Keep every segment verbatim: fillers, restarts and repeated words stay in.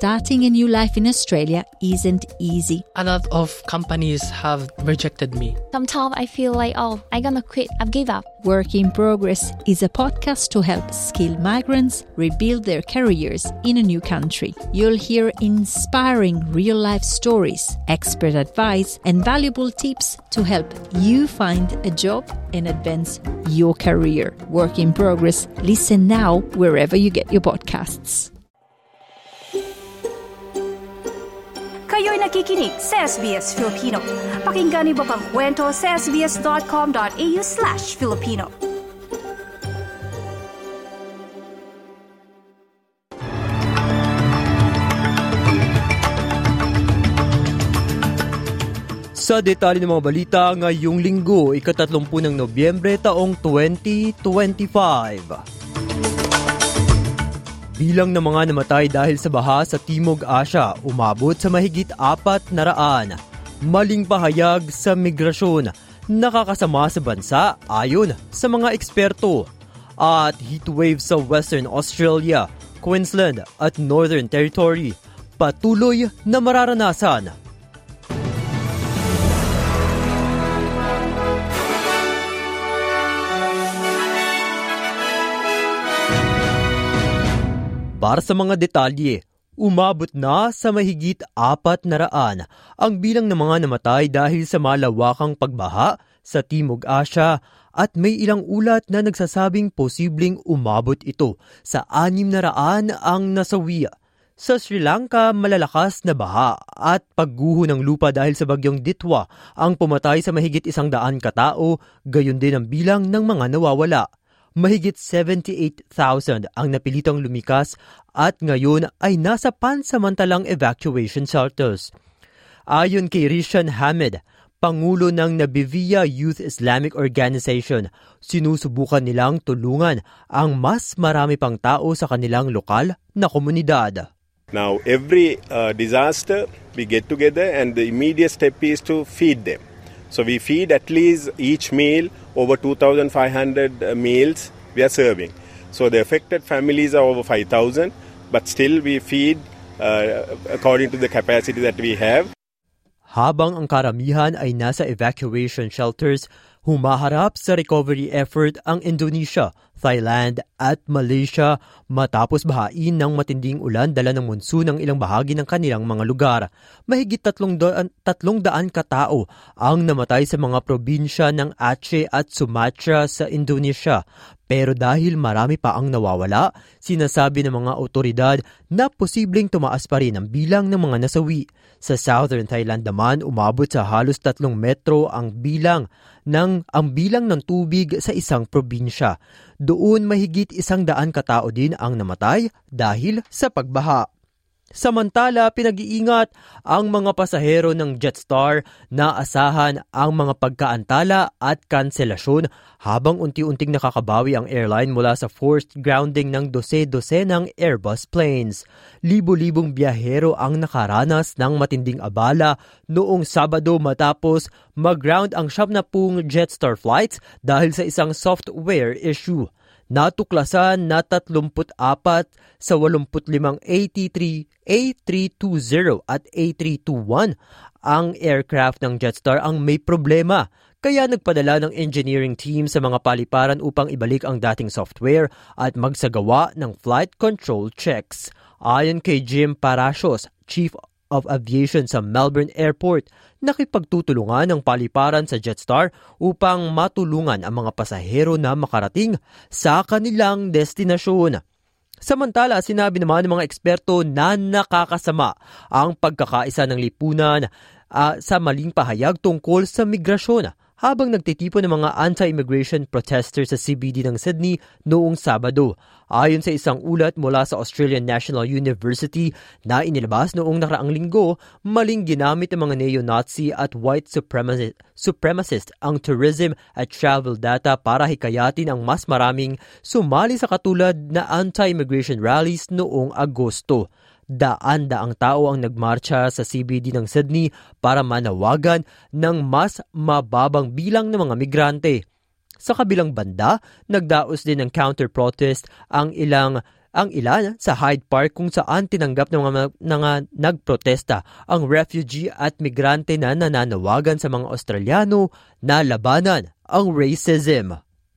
starting a new life in Australia isn't easy. A lot of companies have rejected me. Sometimes I feel like, oh, I'm gonna quit, I've give up. Work in Progress is a podcast to help skilled migrants rebuild their careers in a new country. You'll hear inspiring real-life stories, expert advice, and valuable tips to help you find a job and advance your career. Work in Progress. Listen now wherever you get your podcasts. Kayo'y nakikinig sa S B S Filipino. Pakinggan niyo pa ang kwento sa sbs.com.au slash Filipino. Sa detalye ng mga balita ngayong linggo, ikatatlumpung ng Nobyembre taong twenty twenty-five. Bilang ng mga namatay dahil sa baha sa Timog Asya, umabot sa mahigit apat na raan. Maling pahayag sa migrasyon, nakakasama sa bansa ayon sa mga eksperto. At heatwave sa Western Australia, Queensland at Northern Territory, patuloy na mararanasan. Para sa mga detalye, umabot na sa mahigit apat na raan ang bilang ng mga namatay dahil sa malawakang pagbaha sa Timog Asya at may ilang ulat na nagsasabing posibleng umabot ito sa anim na raan ang nasawi. Sa Sri Lanka, malalakas na baha at pagguho ng lupa dahil sa bagyong Ditwa ang pumatay sa mahigit isang daan katao, gayon din ang bilang ng mga nawawala. Mahigit seventy-eight thousand ang napilitang lumikas at ngayon ay nasa pansamantalang evacuation shelters. Ayon kay Rishan Hamid, Pangulo ng Nabivia Youth Islamic Organization, sinusubukan nilang tulungan ang mas marami pang tao sa kanilang lokal na komunidad. Now, every uh, disaster, we get together and the immediate step is to feed them. So we feed at least each meal over two thousand five hundred meals we are serving. So the affected families are over five thousand, but still we feed uh, according to the capacity that we have. Habang ang karamihan ay nasa evacuation shelters, humaharap sa recovery effort ang Indonesia, Thailand at Malaysia matapos bahain ng matinding ulan dala ng monsoon ng ilang bahagi ng kanilang mga lugar. Mahigit tatlong daan, tatlong daan katao ang namatay sa mga probinsya ng Aceh at Sumatra sa Indonesia. Pero dahil marami pa ang nawawala, sinasabi ng mga otoridad na posibleng tumaas pa rin ang bilang ng mga nasawi. Sa Southern Thailand naman, umabot sa halos tatlong metro ang bilang ng ang bilang ng tubig sa isang probinsya. Doon mahigit isang daan katao din ang namatay dahil sa pagbaha. Samantala, pinag-iingat ang mga pasahero ng Jetstar na asahan ang mga pagkaantala at kanselasyon habang unti-unting nakakabawi ang airline mula sa forced grounding ng dose-dosenang Airbus planes. Libo-libong biyahero ang nakaranas ng matinding abala noong Sabado matapos mag-ground ang siyam na pung Jetstar flights dahil sa isang software issue. Natuklasan na tatlumpu't apat sa walumput limang A T three, A three twenty at A three twenty-one ang aircraft ng Jetstar ang may problema. Kaya nagpadala ng engineering team sa mga paliparan upang ibalik ang dating software at magsagawa ng flight control checks. Ayon kay Jim Parashos, Chief of Aviation sa Melbourne Airport, nakipagtutulungan ng paliparan sa Jetstar upang matulungan ang mga pasahero na makarating sa kanilang destinasyon. Samantala, sinabi naman ng mga eksperto na nakakasama ang pagkakaisa ng lipunan uh, sa maling pahayag tungkol sa migrasyon habang nagtitipon ng mga anti-immigration protesters sa C B D ng Sydney noong Sabado. Ayon sa isang ulat mula sa Australian National University na inilabas noong nakaraang linggo, maling ginamit ng mga neo-Nazi at white supremacist, supremacist ang tourism at travel data para hikayatin ang mas maraming sumali sa katulad na anti-immigration rallies noong Agosto. Daan-daang tao ang nagmarcha sa C B D ng Sydney para manawagan ng mas mababang bilang ng mga migrante. Sa kabilang banda, nagdaos din ng counter-protest ang ilang ang ilan sa Hyde Park kung saan tinanggap ng mga, mga nagprotesta ang refugee at migrante na nananawagan sa mga Australiano na labanan ang racism.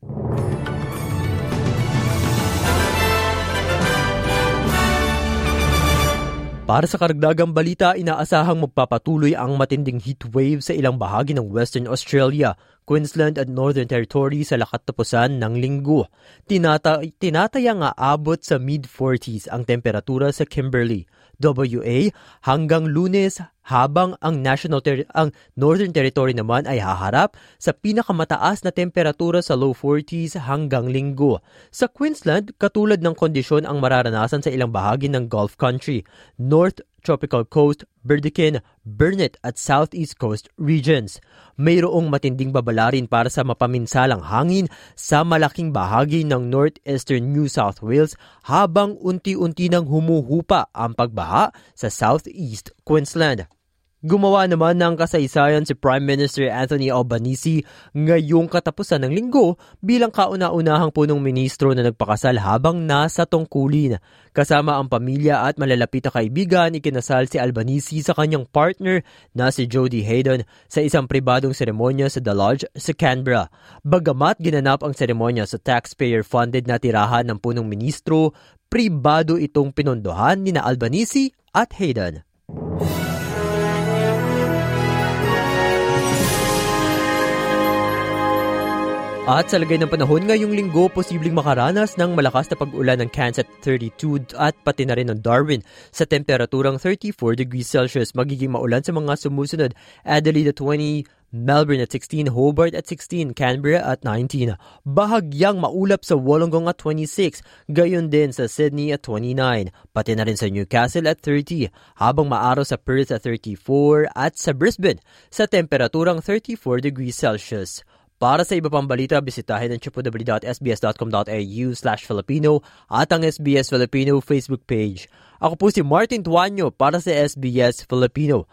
Para sa karagdagang balita, inaasahang magpapatuloy ang matinding heatwave sa ilang bahagi ng Western Australia, Queensland at Northern Territory sa lakatapusan ng linggo. Tinata- tinatayang aabot sa mid-forties ang temperatura sa Kimberley, W A hanggang Lunes, habang ang National Ter- ang Northern Territory naman ay haharap sa pinakamataas na temperatura sa low forties hanggang linggo. Sa Queensland, katulad ng kondisyon ang mararanasan sa ilang bahagi ng Gulf Country, North Tropical Coast, Burdekin, Burnett at Southeast Coast regions. Mayroong matinding babala rin para sa mapaminsalang hangin sa malaking bahagi ng northeastern New South Wales habang unti-unti nang humuhupa ang pagbaha sa Southeast Queensland. Gumawa naman ng kasaysayan si Prime Minister Anthony Albanese ngayong katapusan ng linggo bilang kauna-unahang punong ministro na nagpakasal habang nasa tungkulin. Kasama ang pamilya at malalapit na kaibigan, ikinasal si Albanese sa kanyang partner na si Jodie Hayden sa isang pribadong seremonya sa The Lodge sa Canberra. Bagamat ginanap ang seremonya sa taxpayer-funded na tirahan ng punong ministro, pribado itong pinondohan ni na Albanese at Hayden. At sa lagay ng panahon ngayong linggo, posibleng makaranas ng malakas na pag-ulan ng Cairns at thirty-two at pati na rin ng Darwin sa temperaturang thirty-four degrees Celsius. Magiging maulan sa mga sumusunod: Adelaide at twenty, Melbourne at sixteen, Hobart at sixteen, Canberra at nineteen. Bahagyang maulap sa Wollongong at twenty-six, gayon din sa Sydney at twenty-nine, pati na rin sa Newcastle at thirty, habang maaraw sa Perth at thirty-four at sa Brisbane sa temperaturang thirty-four degrees Celsius. Para sa iba pang balita, bisitahin ang w w w dot s b s dot com dot a u slash Filipino at ang S B S Filipino Facebook page. Ako po si Martin Tuanyo para sa S B S Filipino.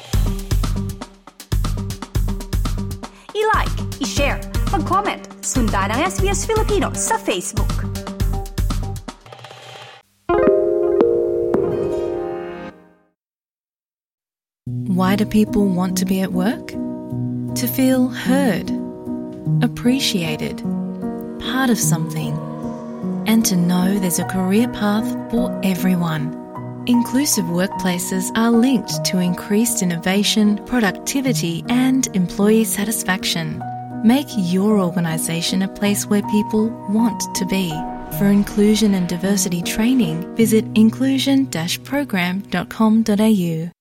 I-like, i-share, mag-comment, sundan ang S B S Filipino sa Facebook. Why do people want to be at work? To feel heard, appreciated, part of something, and to know there's a career path for everyone. Inclusive workplaces are linked to increased innovation, productivity, and employee satisfaction. Make your organisation a place where people want to be. For inclusion and diversity training, visit inclusion dash program dot com dot a u.